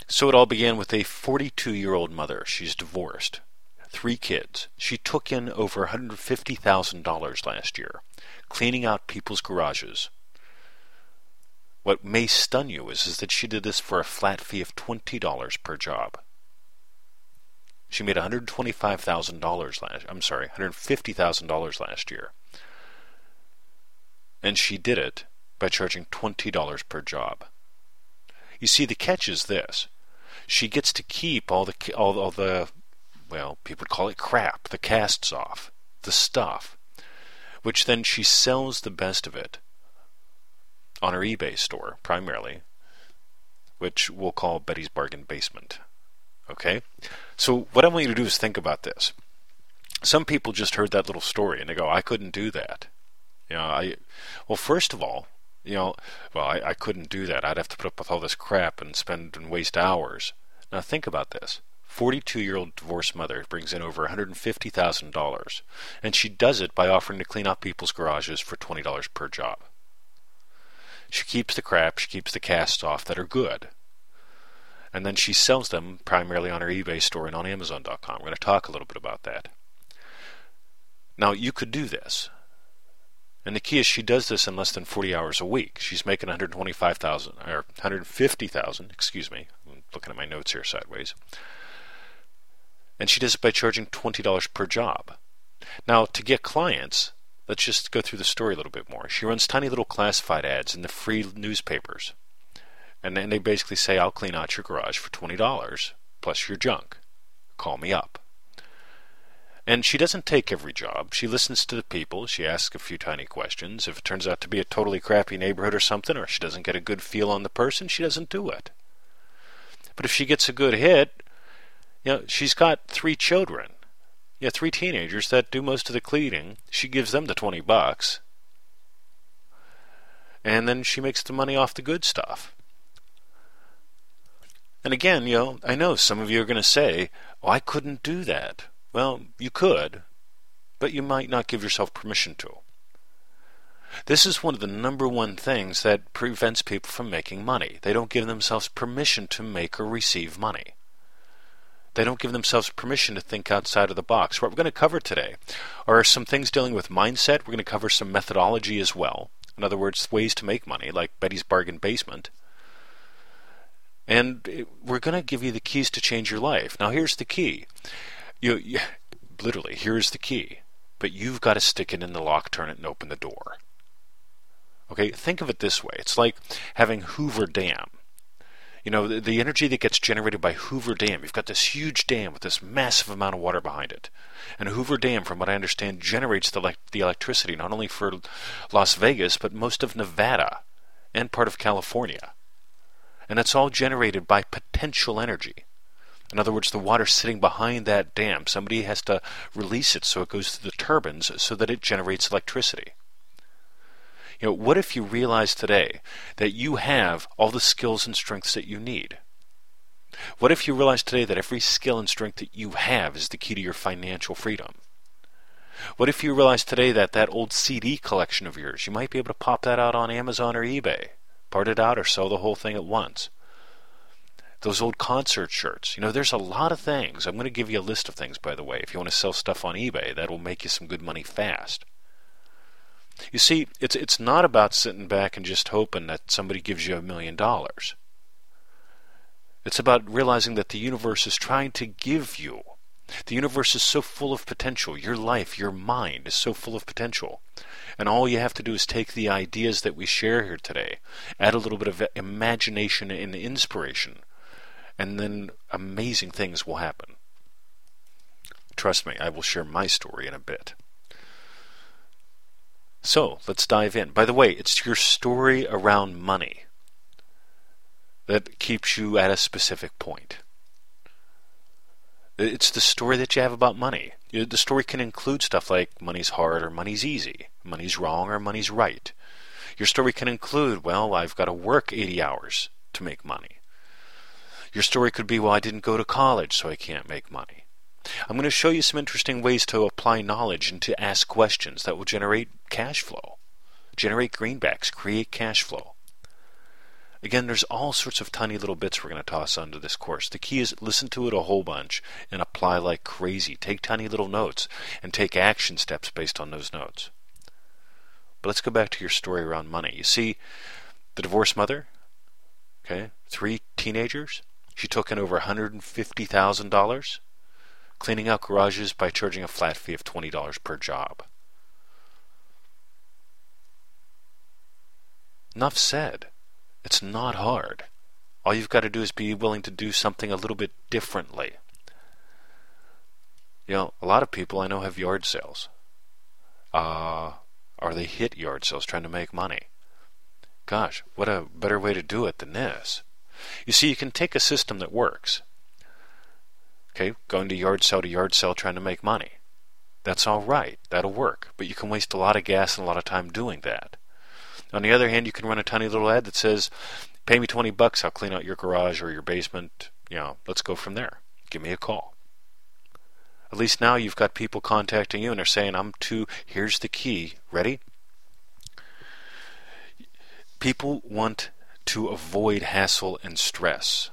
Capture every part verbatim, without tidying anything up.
So it all began with a forty-two-year-old mother. She's divorced. Three kids. She took in over one hundred fifty thousand dollars last year, cleaning out people's garages. What may stun you is, is that she did this for a flat fee of twenty dollars per job. She made one hundred twenty-five thousand dollars last I'm sorry, one hundred fifty thousand dollars last year. And she did it by charging twenty dollars per job. You see, the catch is this. She gets to keep all the all, all the well, people would call it crap, the casts off, the stuff, which then she sells the best of it on her eBay store, primarily, which we'll call Betty's Bargain Basement. Okay? So what I want you to do is think about this. Some people just heard that little story and they go, I couldn't do that. You know, I, well, first of all, you know, well, I, I couldn't do that. I'd have to put up with all this crap and spend and waste hours. Now think about this. forty-two-year-old divorced mother brings in over one hundred fifty thousand dollars, and she does it by offering to clean out people's garages for twenty dollars per job. She keeps the crap, she keeps the casts off that are good, and then she sells them primarily on her eBay store and on Amazon dot com. We're going to talk a little bit about that. Now, you could do this, and the key is she does this in less than forty hours a week. She's making one hundred twenty-five thousand dollars, or one hundred fifty thousand dollars, excuse me, I'm looking at my notes here sideways. And she does it by charging twenty dollars per job. Now, to get clients, let's just go through the story a little bit more. She runs tiny little classified ads in the free newspapers. And then they basically say, I'll clean out your garage for twenty dollars, plus your junk. Call me up. And she doesn't take every job. She listens to the people. She asks a few tiny questions. If it turns out to be a totally crappy neighborhood or something, or she doesn't get a good feel on the person, she doesn't do it. But if she gets a good hit, you know, she's got three children. Yeah, three teenagers that do most of the cleaning. She gives them the twenty bucks. And then she makes the money off the good stuff. And again, you know, I know some of you are going to say, oh, I couldn't do that. Well, you could, but you might not give yourself permission to. This is one of the number one things that prevents people from making money. They don't give themselves permission to make or receive money. They don't give themselves permission to think outside of the box. What we're going to cover today are some things dealing with mindset. We're going to cover some methodology as well. In other words, ways to make money, like Betty's Bargain Basement. And we're going to give you the keys to change your life. Now, here's the key. You, you literally, here's the key. But you've got to stick it in the lock, turn it, and open the door. Okay, think of it this way. It's like having Hoover Dam. You know, the, the energy that gets generated by Hoover Dam, you've got this huge dam with this massive amount of water behind it. And Hoover Dam, from what I understand, generates the, the electricity not only for Las Vegas, but most of Nevada and part of California. And it's all generated by potential energy. In other words, the water sitting behind that dam, somebody has to release it so it goes through the turbines so that it generates electricity. You know, what if you realize today that you have all the skills and strengths that you need? What if you realize today that every skill and strength that you have is the key to your financial freedom? What if you realize today that that old C D collection of yours, you might be able to pop that out on Amazon or eBay, part it out or sell the whole thing at once? Those old concert shirts. You know, there's a lot of things. I'm going to give you a list of things, by the way. If you want to sell stuff on eBay, that will make you some good money fast. You see, it's it's not about sitting back and just hoping that somebody gives you a million dollars. It's about realizing that the universe is trying to give you. The universe is so full of potential. Your life, your mind is so full of potential. And all you have to do is take the ideas that we share here today, add a little bit of imagination and inspiration, and then amazing things will happen. Trust me, I will share my story in a bit. So, let's dive in. By the way, it's your story around money that keeps you at a specific point. It's the story that you have about money. The story can include stuff like money's hard or money's easy, money's wrong or money's right. Your story can include, well, I've got to work eighty hours to make money. Your story could be, well, I didn't go to college, so I can't make money. I'm going to show you some interesting ways to apply knowledge and to ask questions that will generate cash flow, generate greenbacks, create cash flow. Again, there's all sorts of tiny little bits we're going to toss onto this course. The key is listen to it a whole bunch and apply like crazy. Take tiny little notes and take action steps based on those notes. But let's go back to your story around money. You see, the divorced mother, okay, three teenagers, she took in over one hundred fifty thousand dollars cleaning out garages by charging a flat fee of twenty dollars per job. Enough said. It's not hard. All you've got to do is be willing to do something a little bit differently. You know, a lot of people I know have yard sales. Uh, or they hit yard sales trying to make money. Gosh, what a better way to do it than this. You see, you can take a system that works. Okay, going to yard sale to yard sale trying to make money. That's all right. That'll work. But you can waste a lot of gas and a lot of time doing that. On the other hand, you can run a tiny little ad that says, pay me twenty bucks, I'll clean out your garage or your basement. You know, let's go from there. Give me a call. At least now you've got people contacting you and they're saying, I'm too, here's the key. Ready? People want to avoid hassle and stress.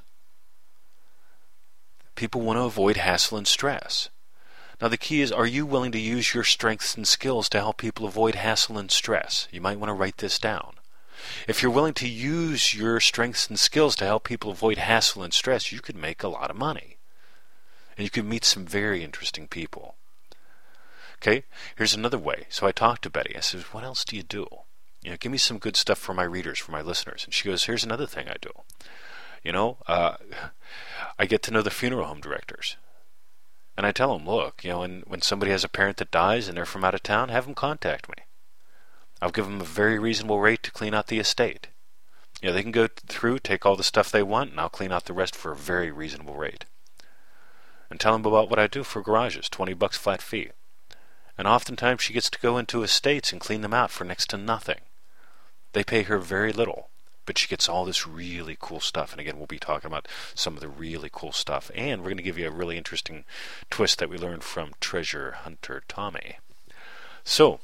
People want to avoid hassle and stress. Now the key is, are you willing to use your strengths and skills to help people avoid hassle and stress? You might want to write this down. If you're willing to use your strengths and skills to help people avoid hassle and stress, you could make a lot of money. And you could meet some very interesting people. Okay, here's another way. So I talked to Betty. I said, what else do you do? You know, give me some good stuff for my readers, for my listeners. And she goes, here's another thing I do. You know, uh, I get to know the funeral home directors. And I tell them, look, you know, when, when somebody has a parent that dies and they're from out of town, have them contact me. I'll give them a very reasonable rate to clean out the estate. You know, they can go through, take all the stuff they want, and I'll clean out the rest for a very reasonable rate. And tell them about what I do for garages, twenty bucks flat fee. And oftentimes she gets to go into estates and clean them out for next to nothing. They pay her very little, but she gets all this really cool stuff. And again, we'll be talking about some of the really cool stuff. And we're going to give you a really interesting twist that we learned from treasure hunter Tommy. So,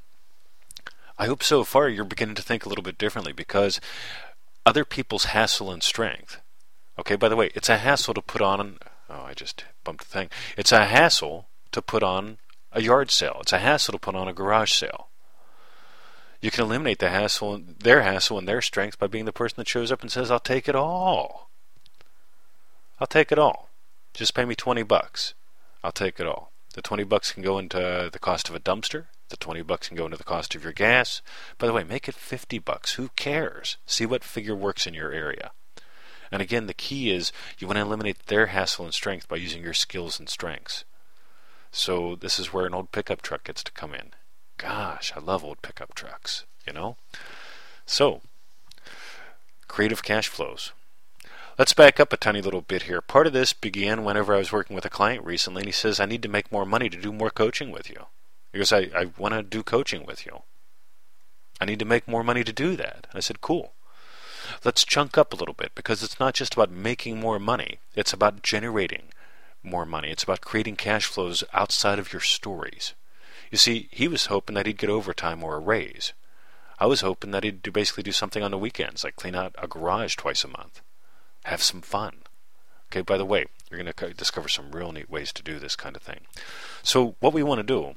I hope so far you're beginning to think a little bit differently, because other people's hassle and strength. Okay, by the way, it's a hassle to put on, oh, I just bumped the thing. It's a hassle to put on a yard sale. It's a hassle to put on a garage sale. You can eliminate the hassle, their hassle and their strength by being the person that shows up and says, I'll take it all. I'll take it all. Just pay me twenty bucks. I'll take it all. The twenty bucks can go into the cost of a dumpster. The twenty bucks can go into the cost of your gas. By the way, make it fifty bucks. Who cares? See what figure works in your area. And again, the key is you want to eliminate their hassle and strength by using your skills and strengths. So this is where an old pickup truck gets to come in. Gosh, I love old pickup trucks, you know? So, creative cash flows. Let's back up a tiny little bit here. Part of this began whenever I was working with a client recently, and he says, I need to make more money to do more coaching with you. He goes, I, I want to do coaching with you. I need to make more money to do that. I said, cool. Let's chunk up a little bit, because it's not just about making more money. It's about generating more money. It's about creating cash flows outside of your stories. You see, he was hoping that he'd get overtime or a raise. I was hoping that he'd do, basically do something on the weekends, like clean out a garage twice a month. Have some fun. Okay, by the way, you're going to discover some real neat ways to do this kind of thing. So what we want to do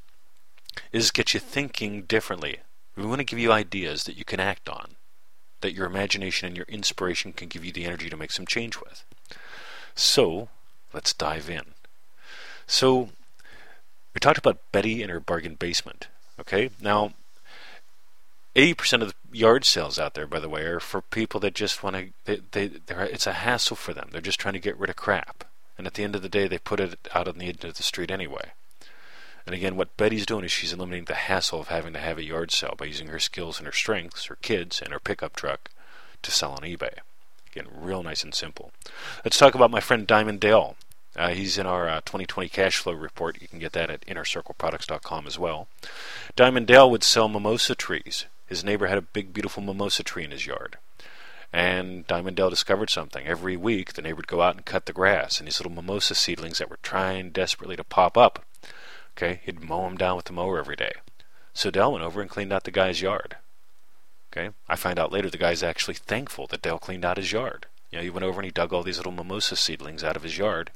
is get you thinking differently. We want to give you ideas that you can act on, that your imagination and your inspiration can give you the energy to make some change with. So, let's dive in. So, we talked about Betty and her bargain basement. Okay, now eighty percent of the yard sales out there, by the way, are for people that just want to. They, they, it's a hassle for them. They're just trying to get rid of crap, and at the end of the day, they put it out on the end of the street anyway. And again, what Betty's doing is she's eliminating the hassle of having to have a yard sale by using her skills and her strengths, her kids, and her pickup truck to sell on eBay. Again, real nice and simple. Let's talk about my friend Diamond Dale. Uh, he's in our uh, twenty twenty cash flow report. You can get that at inner circle products dot com as well. Diamond Dale would sell mimosa trees. His neighbor had a big, beautiful mimosa tree in his yard. And Diamond Dale discovered something. Every week, the neighbor would go out and cut the grass, and these little mimosa seedlings that were trying desperately to pop up, okay, he'd mow them down with the mower every day. So Dale went over and cleaned out the guy's yard. Okay, I find out later the guy's actually thankful that Dale cleaned out his yard. You know, he went over and he dug all these little mimosa seedlings out of his yard,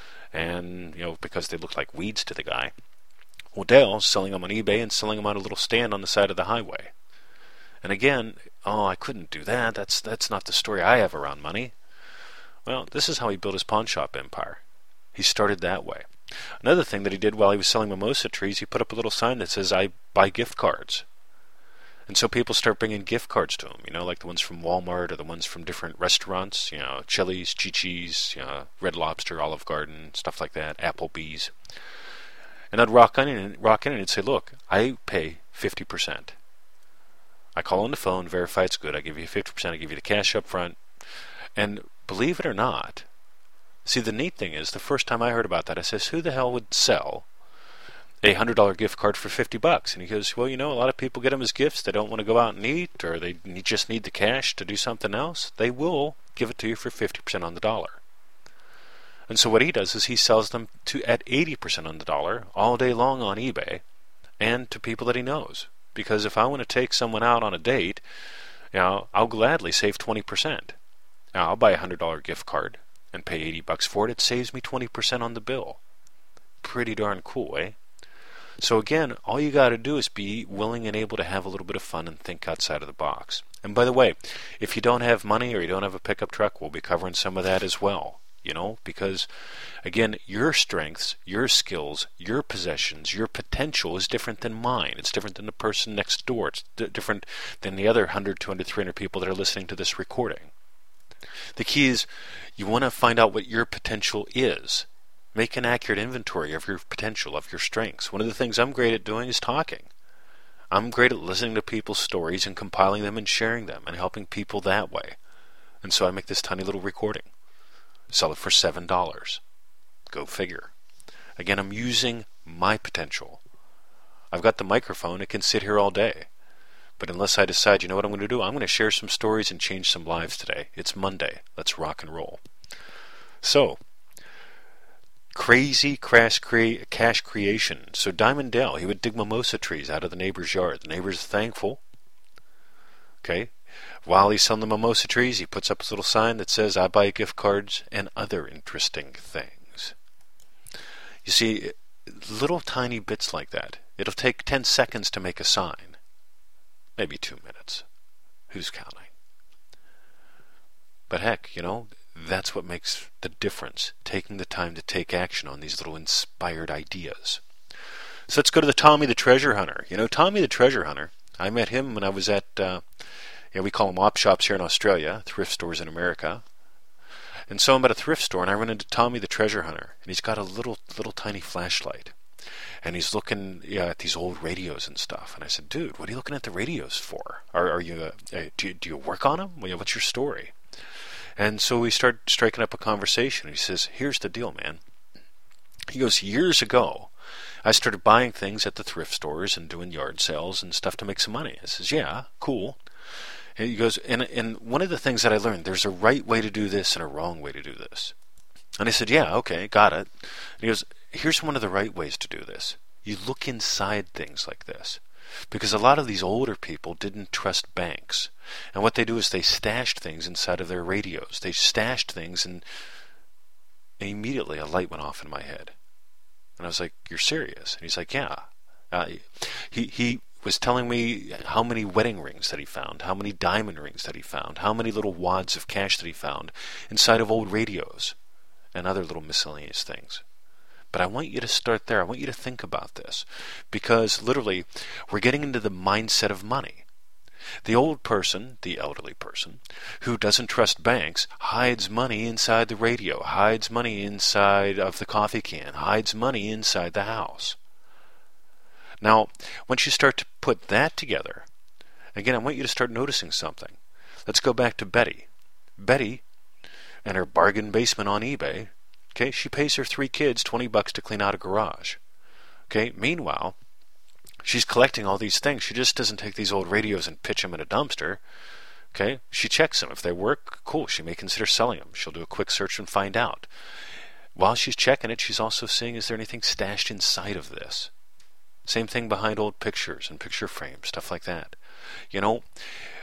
and you know, because they looked like weeds to the guy. Well, Dale's selling them on eBay and selling them on a little stand on the side of the highway. And again, oh, I couldn't do that. That's that's not the story I have around money. Well, this is how he built his pawn shop empire. He started that way. Another thing that he did while he was selling mimosa trees, he put up a little sign that says, "I buy gift cards." And so people start bringing gift cards to him, you know, like the ones from Walmart or the ones from different restaurants, you know, Chili's, Chi-Chi's, you know, Red Lobster, Olive Garden, stuff like that, Applebee's. And I'd rock in and rock in and say, "Look, I pay fifty percent. I call on the phone, verify it's good, I give you fifty percent, I give you the cash up front." And believe it or not, see, the neat thing is, the first time I heard about that, I says, who the hell would sell a hundred dollar gift card for fifty bucks? And he goes, well, you know, a lot of people get them as gifts. They don't want to go out and eat, or they just need the cash to do something else. They will give it to you for fifty percent on the dollar. And so what he does is he sells them to at eighty percent on the dollar all day long on eBay, and to people that he knows. Because if I want to take someone out on a date, you know, I'll gladly save twenty percent. Now, I'll buy a hundred dollar gift card and pay eighty bucks for it. It saves me twenty percent on the bill. Pretty darn cool, eh? So again, all you got to do is be willing and able to have a little bit of fun and think outside of the box. And by the way, if you don't have money or you don't have a pickup truck, we'll be covering some of that as well. You know, because again, your strengths, your skills, your possessions, your potential is different than mine. It's different than the person next door. It's d- different than the other one hundred, two hundred, three hundred people that are listening to this recording. The key is you want to find out what your potential is. Make an accurate inventory of your potential, of your strengths. One of the things I'm great at doing is talking. I'm great at listening to people's stories and compiling them and sharing them and helping people that way. And so I make this tiny little recording. Sell it for seven dollars. Go figure. Again, I'm using my potential. I've got the microphone. It can sit here all day. But unless I decide, you know what I'm going to do? I'm going to share some stories and change some lives today. It's Monday. Let's rock and roll. So, crazy cash, crea- cash creation. So Diamond Dale, he would dig mimosa trees out of the neighbor's yard. The neighbor's thankful. Okay. While he's selling the mimosa trees, he puts up his little sign that says, "I buy gift cards and other interesting things." You see, little tiny bits like that. It'll take ten seconds to make a sign. Maybe two minutes. Who's counting? But heck, you know, that's what makes the difference. Taking the time to take action on these little inspired ideas. So let's go to the Tommy the Treasure Hunter. You know, Tommy the Treasure Hunter, I met him when I was at, uh, you know, we call them op shops here in Australia, thrift stores in America. And so I'm at a thrift store and I run into Tommy the Treasure Hunter. And he's got a little, little tiny flashlight. And he's looking yeah, at these old radios and stuff. And I said, "Dude, what are you looking at the radios for? Are, are you, uh, do you, do you work on them? Well, what's your story?" And so we start striking up a conversation. He says, "Here's the deal, man." He goes, "Years ago, I started buying things at the thrift stores and doing yard sales and stuff to make some money." I says, "Yeah, cool." And he goes, and, and one of the things that I learned, there's a right way to do this and a wrong way to do this. And I said, "Yeah, okay, got it." And he goes, "Here's one of the right ways to do this. You look inside things like this." Because a lot of these older people didn't trust banks. And what they do is they stashed things inside of their radios. They stashed things, and, and immediately a light went off in my head. And I was like, "You're serious?" And he's like, "Yeah." Uh, he, he was telling me how many wedding rings that he found, how many diamond rings that he found, how many little wads of cash that he found inside of old radios and other little miscellaneous things. But I want you to start there. I want you to think about this. Because literally, we're getting into the mindset of money. The old person, the elderly person, who doesn't trust banks, hides money inside the radio, hides money inside of the coffee can, hides money inside the house. Now, once you start to put that together, again, I want you to start noticing something. Let's go back to Betty. Betty and her bargain basement on eBay. Okay, she pays her three kids twenty bucks to clean out a garage. Okay, meanwhile, she's collecting all these things. She just doesn't take these old radios and pitch them in a dumpster. Okay, she checks them. If they work, cool. She may consider selling them. She'll do a quick search and find out. While she's checking it, she's also seeing, is there anything stashed inside of this? Same thing behind old pictures and picture frames, stuff like that. You know,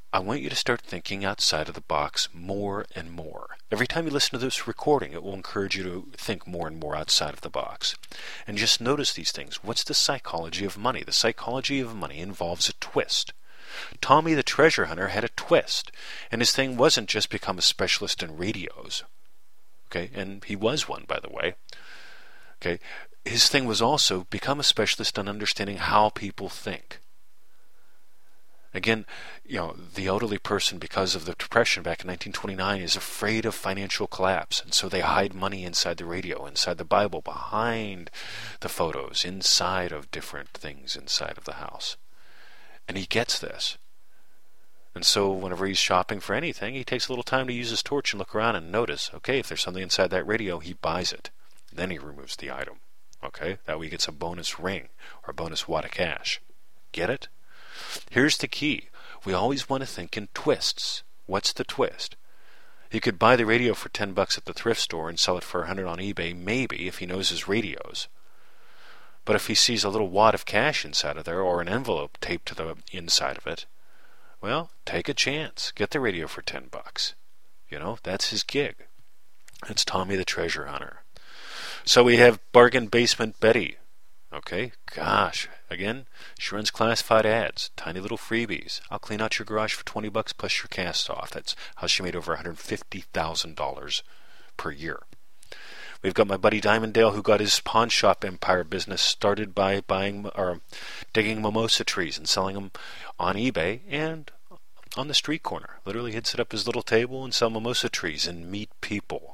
I want you to start thinking outside of the box more and more. Every time you listen to this recording, it will encourage you to think more and more outside of the box. And just notice these things. What's the psychology of money? The psychology of money involves a twist. Tommy the Treasure Hunter had a twist, and his thing wasn't just become a specialist in radios. Okay, and he was one, by the way. Okay, his thing was also become a specialist in understanding how people think. Again, you know, the elderly person, because of the Depression back in nineteen twenty-nine, is afraid of financial collapse, and so they hide money inside the radio, inside the Bible, behind the photos, inside of different things inside of the house. And he gets this. And so whenever he's shopping for anything, he takes a little time to use his torch and look around and notice, okay, if there's something inside that radio, he buys it. Then he removes the item. Okay? That way he gets a bonus ring or a bonus wad of cash. Get it? Here's the key. We always want to think in twists. What's the twist? He could buy the radio for ten bucks at the thrift store and sell it for a hundred on eBay, maybe, if he knows his radios. But if he sees a little wad of cash inside of there, or an envelope taped to the inside of it, well, take a chance. Get the radio for ten bucks. You know, that's his gig. It's Tommy the Treasure Hunter. So we have Bargain Basement Betty. Okay, gosh, again, she runs classified ads, tiny little freebies. I'll clean out your garage for twenty bucks plus your cast off. That's how she made over one hundred fifty thousand dollars per year. We've got my buddy Diamond Dale, who got his pawn shop empire business started by buying or digging mimosa trees and selling them on eBay and on the street corner. Literally, he'd set up his little table and sell mimosa trees and meet people.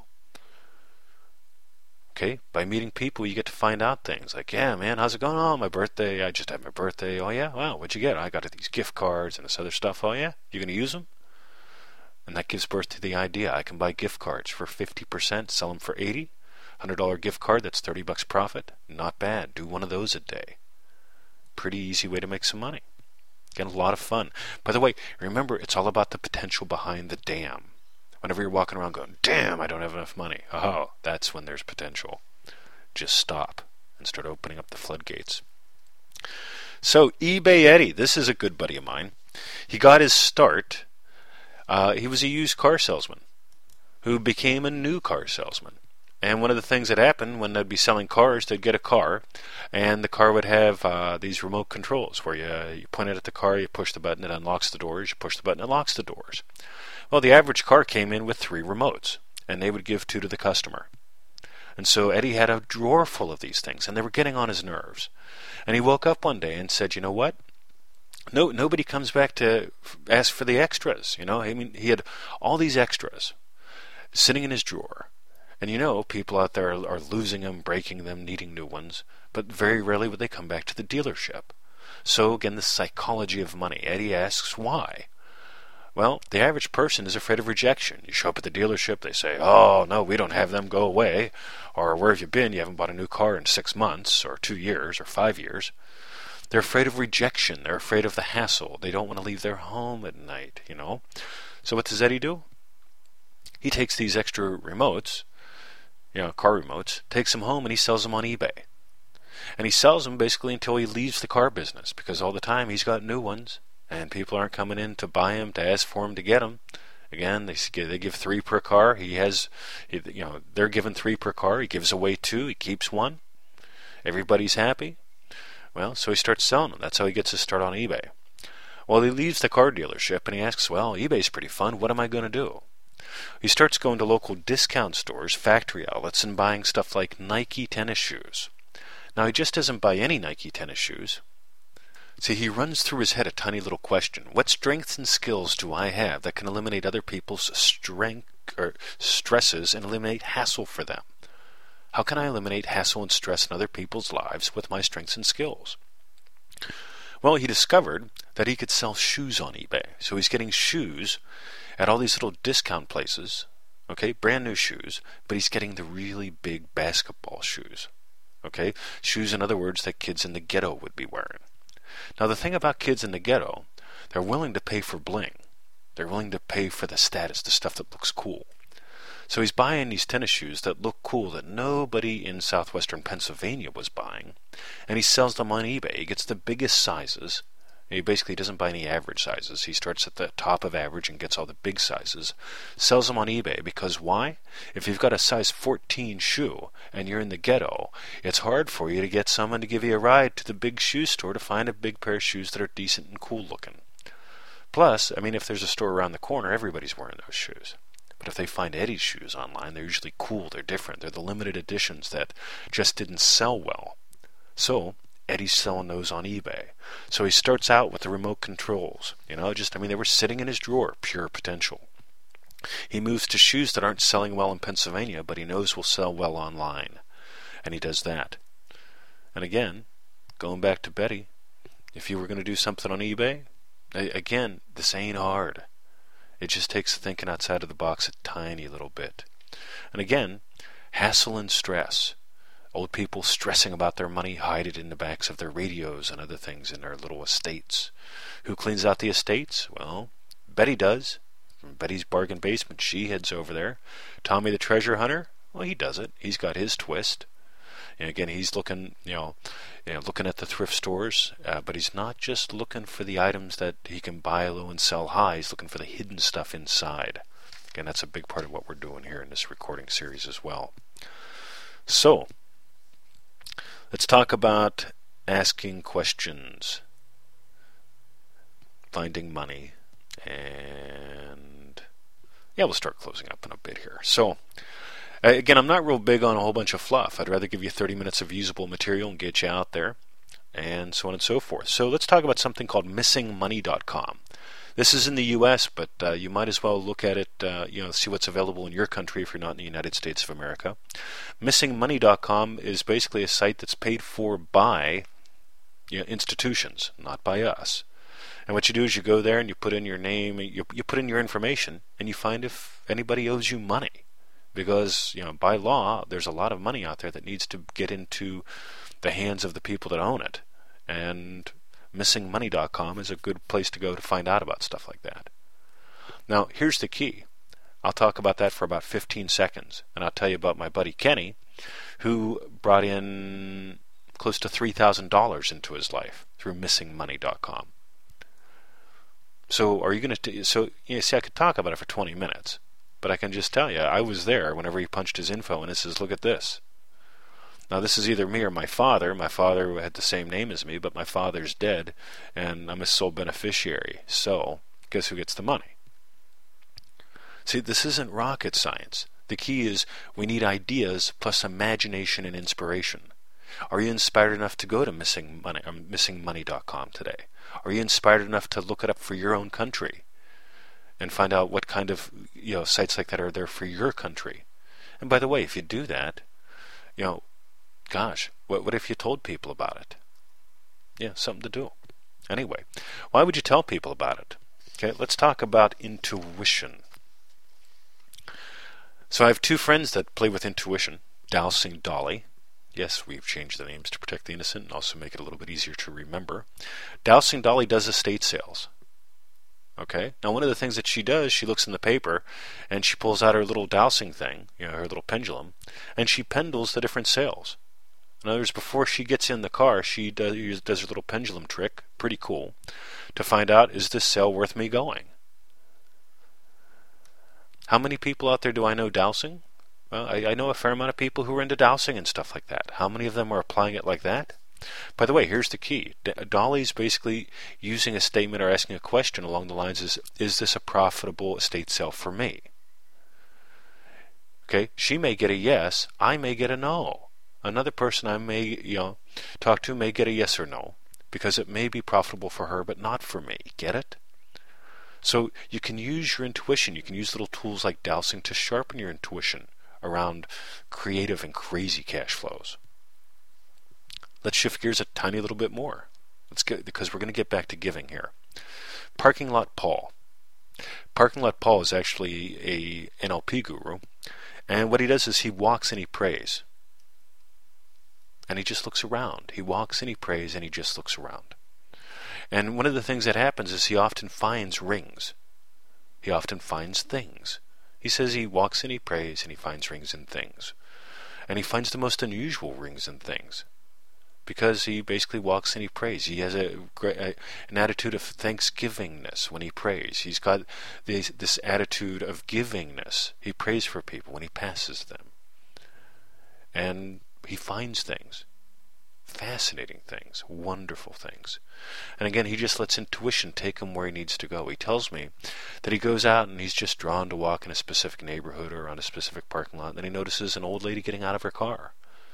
Okay, by meeting people, you get to find out things like, yeah, man, how's it going? Oh, my birthday. I just had my birthday. Oh, yeah? Wow, what'd you get? I got these gift cards and this other stuff. Oh, yeah? You going to use them? And that gives birth to the idea. I can buy gift cards for fifty percent, sell them for eighty dollars. one hundred dollars gift card, that's thirty bucks profit. Not bad. Do one of those a day. Pretty easy way to make some money. Again, a lot of fun. By the way, remember, it's all about the potential behind the dam. Whenever you're walking around going, damn, I don't have enough money. Oh, that's when there's potential. Just stop and start opening up the floodgates. So, eBay Eddie, this is a good buddy of mine. He got his start. Uh, he was a used car salesman who became a new car salesman. And one of the things that happened when they'd be selling cars, they'd get a car, and the car would have uh, these remote controls where you, uh, you point it at the car, you push the button, it unlocks the doors, you push the button, it locks the doors. Well, the average car came in with three remotes, and they would give two to the customer. And so Eddie had a drawer full of these things, and they were getting on his nerves. And he woke up one day and said, you know what? No, nobody comes back to ask for the extras. You know, I mean, he had all these extras sitting in his drawer. And you know, people out there are, are losing them, breaking them, needing new ones. But very rarely would they come back to the dealership. So again, the psychology of money. Eddie asks why. Well, the average person is afraid of rejection. You show up at the dealership, they say, oh, no, we don't have them, go away. Or where have you been? You haven't bought a new car in six months, or two years, or five years. They're afraid of rejection. They're afraid of the hassle. They don't want to leave their home at night, you know. So what does Eddie do? He takes these extra remotes, you know, car remotes, takes them home and he sells them on eBay. And he sells them basically until he leaves the car business, because all the time he's got new ones. And people aren't coming in to buy him, to ask for him, to get him. Again, they they give three per car. He has, you know, they're given three per car. He gives away two. He keeps one. Everybody's happy. Well, so he starts selling them. That's how he gets his start on eBay. Well, he leaves the car dealership and he asks, well, eBay's pretty fun. What am I going to do? He starts going to local discount stores, factory outlets, and buying stuff like Nike tennis shoes. Now, he just doesn't buy any Nike tennis shoes. See, he runs through his head a tiny little question. What strengths and skills do I have that can eliminate other people's strength or stresses and eliminate hassle for them? How can I eliminate hassle and stress in other people's lives with my strengths and skills? Well, he discovered that he could sell shoes on eBay. So he's getting shoes at all these little discount places, okay, brand new shoes, but he's getting the really big basketball shoes, okay? Shoes, in other words, that kids in the ghetto would be wearing. Now, the thing about kids in the ghetto, they're willing to pay for bling. They're willing to pay for the status, the stuff that looks cool. So he's buying these tennis shoes that look cool that nobody in southwestern Pennsylvania was buying, and he sells them on eBay. He gets the biggest sizes, He basically doesn't buy any average sizes. He starts at the top of average and gets all the big sizes. Sells them on eBay because why? If you've got a size fourteen shoe and you're in the ghetto, it's hard for you to get someone to give you a ride to the big shoe store to find a big pair of shoes that are decent and cool looking. Plus, I mean, if there's a store around the corner, everybody's wearing those shoes. But if they find Eddie's shoes online, they're usually cool, they're different, they're the limited editions that just didn't sell well. So Eddie's selling those on eBay. So he starts out with the remote controls. You know, just, I mean, they were sitting in his drawer, pure potential. He moves to shoes that aren't selling well in Pennsylvania, but he knows will sell well online. And he does that. And again, going back to Betty, if you were going to do something on eBay, again, this ain't hard. It just takes thinking outside of the box a tiny little bit. And again, hassle and stress. Old people stressing about their money hide it in the backs of their radios and other things in their little estates. Who cleans out the estates? Well, Betty does. From Betty's Bargain Basement, she heads over there. Tommy the Treasure Hunter? Well, he does it. He's got his twist. And again, he's looking, you know, you know looking at the thrift stores, uh, but he's not just looking for the items that he can buy low and sell high. He's looking for the hidden stuff inside. Again, that's a big part of what we're doing here in this recording series as well. So, let's talk about asking questions, finding money, and yeah, we'll start closing up in a bit here. So, again, I'm not real big on a whole bunch of fluff. I'd rather give you thirty minutes of usable material and get you out there, and so on and so forth. So let's talk about something called missing money dot com. This is in the U S, but uh, you might as well look at it, uh, you know, see what's available in your country if you're not in the United States of America. missing money dot com is basically a site that's paid for by you know, institutions, not by us. And what you do is you go there and you put in your name, you, you put in your information, and you find if anybody owes you money. Because, you know, by law, there's a lot of money out there that needs to get into the hands of the people that own it. And missing money dot com is a good place to go to find out about stuff like that. Now, here's the key. I'll talk about that for about fifteen seconds, and I'll tell you about my buddy Kenny, who brought in close to three thousand dollars into his life through missing money dot com. So, are you going to... So, you know, see, I could talk about it for twenty minutes, but I can just tell you, I was there whenever he punched his info in and says, look at this. Now, this is either me or my father. My father had the same name as me, but my father's dead, and I'm his sole beneficiary. So, guess who gets the money? See, this isn't rocket science. The key is we need ideas plus imagination and inspiration. Are you inspired enough to go to missing money, um, missing money dot com today? Are you inspired enough to look it up for your own country and find out what kind of you know sites like that are there for your country? And by the way, if you do that, you know, gosh, what, what if you told people about it? Yeah, something to do. Anyway, why would you tell people about it? Okay, let's talk about intuition. So I have two friends that play with intuition, Dowsing Dolly. Yes, we've changed the names to protect the innocent and also make it a little bit easier to remember. Dowsing Dolly does estate sales. Okay, now one of the things that she does, she looks in the paper and she pulls out her little dowsing thing, you know, her little pendulum, and she pendles the different sales. In other words, before she gets in the car, she does, does her little pendulum trick, pretty cool, to find out, is this sale worth me going? How many people out there do I know dowsing? Well, I, I know a fair amount of people who are into dowsing and stuff like that. How many of them are applying it like that? By the way, here's the key. D- Dolly's basically using a statement or asking a question along the lines is, is this a profitable estate sale for me? Okay, she may get a yes, I may get a no. Another person I may, you know, talk to may get a yes or no, because it may be profitable for her, but not for me. Get it? So you can use your intuition. You can use little tools like dowsing to sharpen your intuition around creative and crazy cash flows. Let's shift gears a tiny little bit more. Let's get, because we're going to get back to giving here. Parking Lot Paul. Parking Lot Paul is actually a N L P guru, and what he does is he walks and he prays. And he just looks around. He walks and he prays and he just looks around. And one of the things that happens is he often finds rings. He often finds things. He says he walks and he prays and he finds rings and things. And he finds the most unusual rings and things. because he basically walks and he prays. He has a, a an attitude of thanksgivingness when he prays. He's got this, this attitude of givingness. He prays for people when he passes them. And he finds things. Fascinating things. Wonderful things. And again, he just lets intuition take him where he needs to go. He tells me that he goes out and he's just drawn to walk in a specific neighborhood or on a specific parking lot, and then he notices an old lady getting out of her car.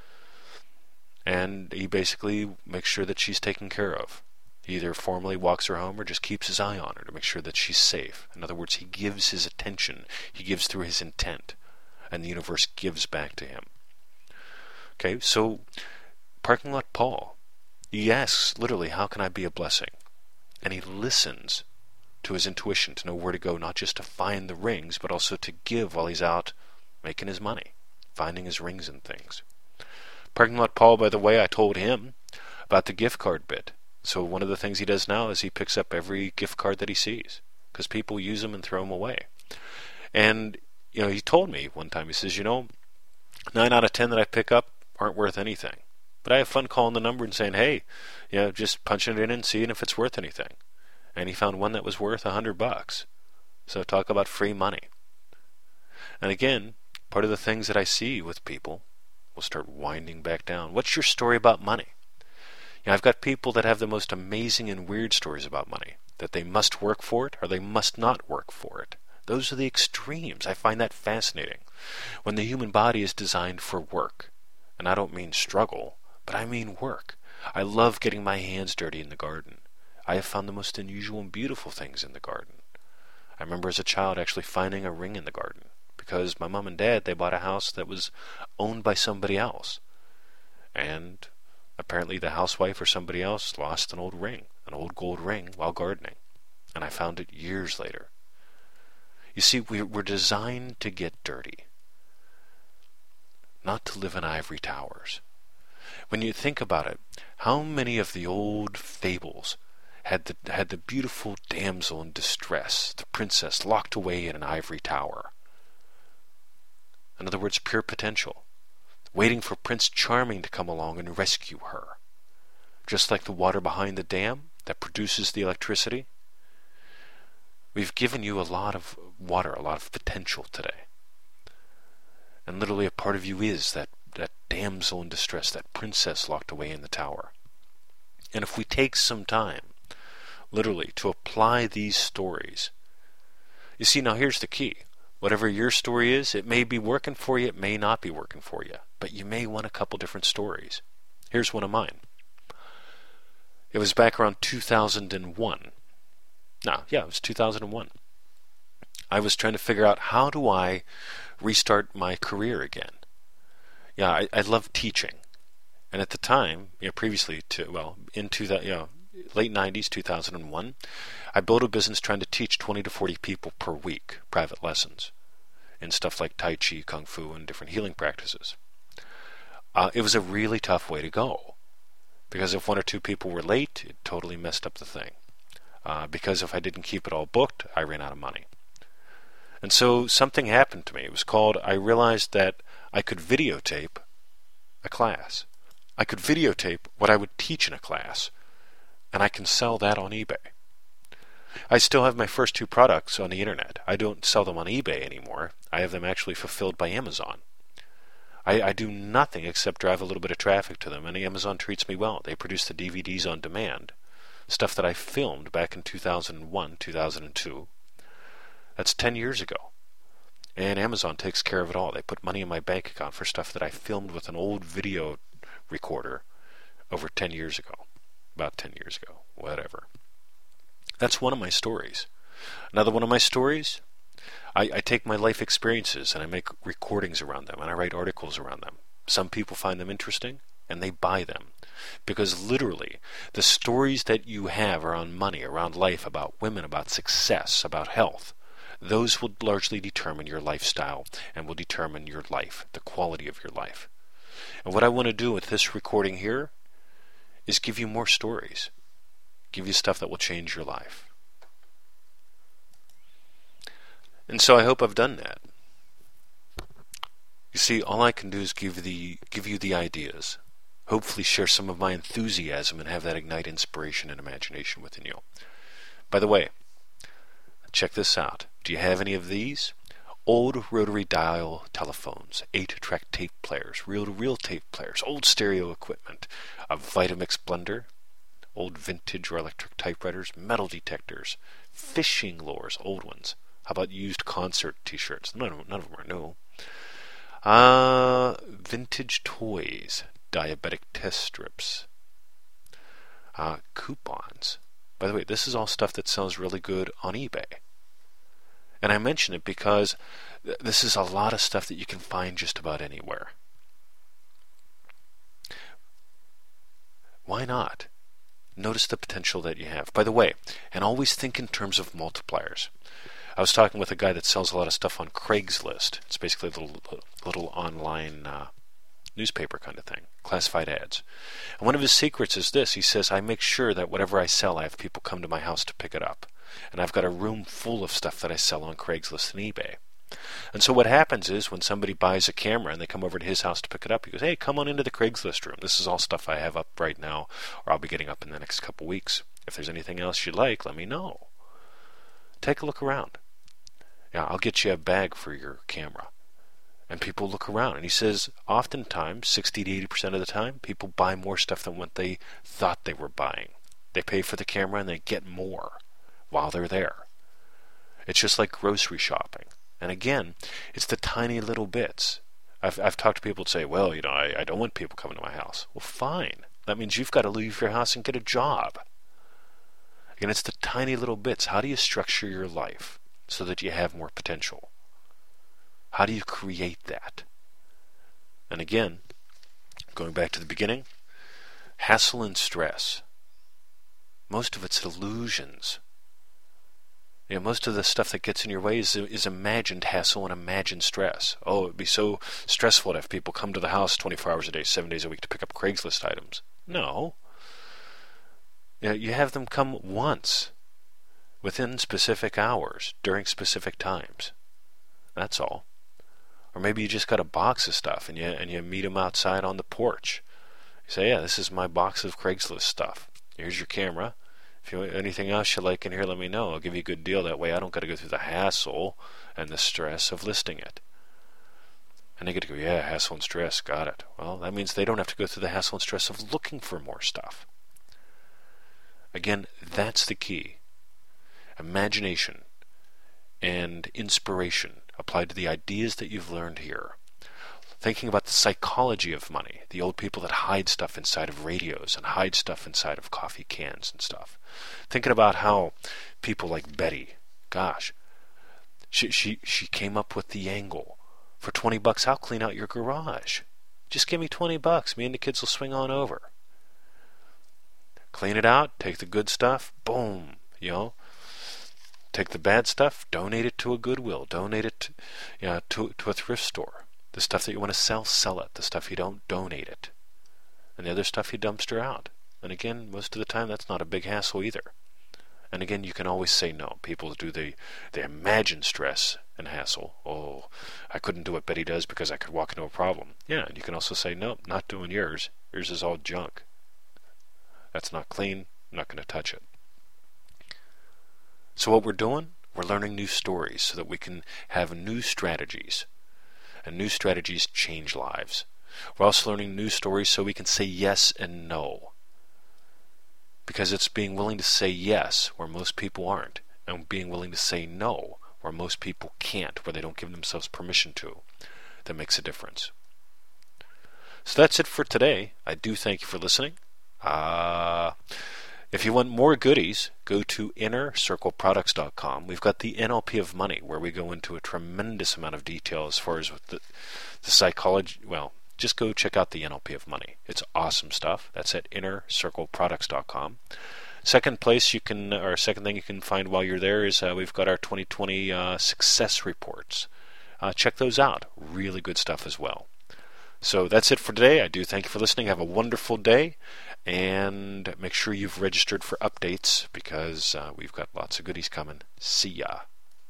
And he basically makes sure that she's taken care of. He either formally walks her home or just keeps his eye on her to make sure that she's safe. In other words, he gives his attention. He gives through his intent. And the universe gives back to him. Okay, so Parking Lot Paul, he asks literally, how can I be a blessing? And he listens to his intuition to know where to go, not just to find the rings, but also to give while he's out making his money, finding his rings and things. Parking Lot Paul, by the way, I told him about the gift card bit. So one of the things he does now is he picks up every gift card that he sees, because people use them and throw them away. And, you know, he told me one time, he says, you know, nine out of ten that I pick up aren't worth anything. But I have fun calling the number and saying, hey, you know, just punching it in and seeing if it's worth anything. And he found one that was worth a hundred bucks. So talk about free money. And again, part of the things that I see with people will start winding back down. What's your story about money? You know, I've got people that have the most amazing and weird stories about money. That they must work for it or they must not work for it. Those are the extremes. I find that fascinating. When the human body is designed for work. And I don't mean struggle, but I mean work. I love getting my hands dirty in the garden. I have found the most unusual and beautiful things in the garden. I remember as a child actually finding a ring in the garden. Because my mom and dad, they bought a house that was owned by somebody else. And apparently the housewife or somebody else lost an old ring, an old gold ring, while gardening. And I found it years later. You see, we're designed to get dirty. Not to live in ivory towers. When you think about it, how many of the old fables had the, had the beautiful damsel in distress, the princess locked away in an ivory tower? In other words, pure potential. Waiting for Prince Charming to come along and rescue her. Just like the water behind the dam that produces the electricity. We've given you a lot of water, a lot of potential today. And literally a part of you is that, that damsel in distress, that princess locked away in the tower. And if we take some time, literally, to apply these stories. You see, now here's the key. Whatever your story is, it may be working for you, it may not be working for you. But you may want a couple different stories. Here's one of mine. It was back around two thousand one. No, yeah, it was two thousand one. I was trying to figure out, how do I restart my career again? Yeah, I, I love teaching. And at the time, you know, previously to, well, into the, you know, late nineties, two thousand one, I built a business trying to teach twenty to forty people per week, private lessons, in stuff like Tai Chi, Kung Fu, and different healing practices. Uh, it was a really tough way to go, because if one or two people were late, it totally messed up the thing. Uh, because if I didn't keep it all booked, I ran out of money. And so something happened to me. It was called, I realized that I could videotape a class. I could videotape what I would teach in a class, and I can sell that on eBay. I still have my first two products on the internet. I don't sell them on eBay anymore. I have them actually fulfilled by Amazon. I, I do nothing except drive a little bit of traffic to them, and Amazon treats me well. They produce the D V Ds on demand. Stuff that I filmed back in two thousand one, two thousand two. That's ten years ago. And Amazon takes care of it all. They put money in my bank account for stuff that I filmed with an old video recorder over ten years ago. About ten years ago. Whatever. That's one of my stories. Another one of my stories, I, I take my life experiences and I make recordings around them and I write articles around them. Some people find them interesting and they buy them. Because literally, the stories that you have around money, around life, about women, about success, about health, those will largely determine your lifestyle and will determine your life, the quality of your life. And what I want to do with this recording here is give you more stories. Give you stuff that will change your life. And so I hope I've done that. You see, all I can do is give the give you the ideas. hopefully share some of my enthusiasm and have that ignite inspiration and imagination within you. By the way, check this out. Do you have any of these? Old rotary dial telephones, eight-track tape players, reel-to-reel tape players, old stereo equipment, a Vitamix blender, old vintage or electric typewriters, metal detectors, fishing lures, old ones. How about used concert t-shirts? None of, none of them are new. Uh, vintage toys, diabetic test strips, uh, coupons. By the way, this is all stuff that sells really good on eBay. And I mention it because th- this is a lot of stuff that you can find just about anywhere. Why not? Notice the potential that you have. By the way, and always think in terms of multipliers. I was talking with a guy that sells a lot of stuff on Craigslist. It's basically a little, little online uh, newspaper kind of thing, classified ads. And one of his secrets is this. He says, I make sure that whatever I sell, I have people come to my house to pick it up. And I've got a room full of stuff that I sell on Craigslist and eBay. And so what happens is when somebody buys a camera and they come over to his house to pick it up, he goes, hey, come on into the Craigslist room. This is all stuff I have up right now, or I'll be getting up in the next couple weeks. If there's anything else you'd like, let me know. Take a look around. Yeah, I'll get you a bag for your camera. And people look around. And he says, oftentimes, sixty to eighty percent of the time, people buy more stuff than what they thought they were buying. They pay for the camera and they get more while they're there. It's just like grocery shopping. And again, it's the tiny little bits. I've I've talked to people that say, well, you know, I, I don't want people coming to my house. Well, fine. That means you've got to leave your house and get a job. Again, it's the tiny little bits. How do you structure your life so that you have more potential? How do you create that? And again, going back to the beginning, hassle and stress. Most of it's illusions. You know, most of the stuff that gets in your way is, is imagined hassle and imagined stress. Oh, it'd be so stressful to have people come to the house twenty-four hours a day, seven days a week to pick up Craigslist items. No. You know, you have them come once, within specific hours, during specific times. That's all. Or maybe you just got a box of stuff and you and you meet them outside on the porch. You say, yeah, this is my box of Craigslist stuff. Here's your camera. If you want anything else you like in here, let me know. I'll give you a good deal. That way I don't got to go through the hassle and the stress of listing it. And they get to go, yeah, hassle and stress, got it. Well, that means they don't have to go through the hassle and stress of looking for more stuff. Again, that's the key. Imagination and inspiration applied to the ideas that you've learned here. Thinking about the psychology of money, the old people that hide stuff inside of radios and hide stuff inside of coffee cans and stuff. Thinking about how people like Betty, gosh, she she she came up with the angle. For twenty bucks, I'll clean out your garage. Just give me twenty bucks. Me and the kids will swing on over. Clean it out, take the good stuff, boom, you know. Take the bad stuff, donate it to a Goodwill, donate it to, you know, to, to a thrift store. The stuff that you want to sell, sell it. The stuff you don't, donate it. And the other stuff you dumpster out. And again, most of the time that's not a big hassle either. And again, you can always say no. People do the, they imagine stress and hassle. Oh, I couldn't do what Betty does because I could walk into a problem. Yeah, and you can also say, no, not doing yours. Yours is all junk. That's not clean. I'm not going to touch it. So what we're doing, we're learning new stories so that we can have new strategies. And new strategies change lives. We're also learning new stories so we can say yes and no. Because it's being willing to say yes where most people aren't, and being willing to say no where most people can't, where they don't give themselves permission to, that makes a difference. So that's it for today. I do thank you for listening. Uh, if you want more goodies, go to inner circle products dot com. We've got the N L P of money, where we go into a tremendous amount of detail as far as the, the psychology. Well, just go check out the N L P of money. It's awesome stuff. That's at inner circle products dot com. Second place you can, or second thing you can find while you're there is uh, we've got our twenty twenty uh, success reports. Uh, check those out. Really good stuff as well. So that's it for today. I do thank you for listening. Have a wonderful day. And make sure you've registered for updates because uh, we've got lots of goodies coming. See ya.